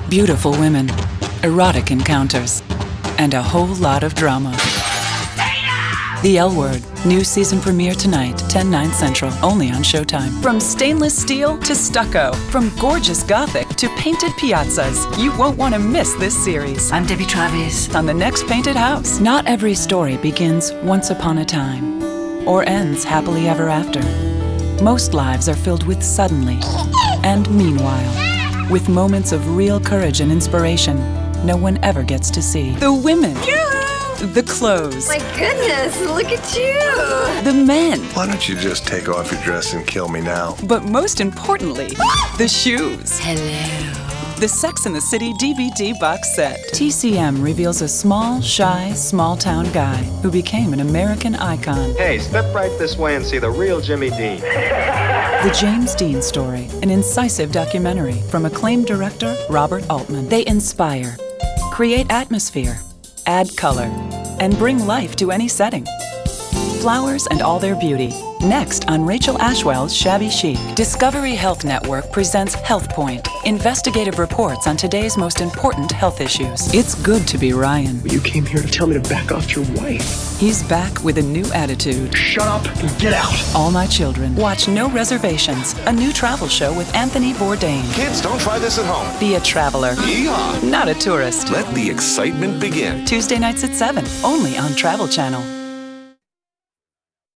Beautiful women, erotic encounters, and a whole lot of drama. The L Word, new season premiere tonight, 10/9 Central, only on Showtime. From stainless steel to stucco, from gorgeous Gothic to painted piazzas, you won't want to miss this series. I'm Debbie Travis. On the next Painted House. Not every story begins once upon a time or ends happily ever after. Most lives are filled with suddenly and meanwhile, with moments of real courage and inspiration no one ever gets to see. The women. The clothes. My goodness, look at you! The men. Why don't you just take off your dress and kill me now? But most importantly, the shoes. Hello. The Sex and the City DVD box set. TCM reveals a small, shy, small-town guy who became an American icon. Hey, step right this way and see the real Jimmy Dean. The James Dean Story, an incisive documentary from acclaimed director Robert Altman. They inspire, create atmosphere, add color, and bring life to any setting. Flowers and all their beauty. Next on Rachel Ashwell's Shabby Chic. Discovery Health Network presents Health Point, investigative reports on today's most important health issues. It's good to be Ryan. You came here to tell me to back off your wife. He's back with a new attitude. Shut up and get out. All My Children. Watch No Reservations, a new travel show with Anthony Bourdain. Kids, don't try this at home. Be a traveler, Yeehaw! not a tourist. Let the excitement begin. Tuesday nights at 7, only on Travel Channel.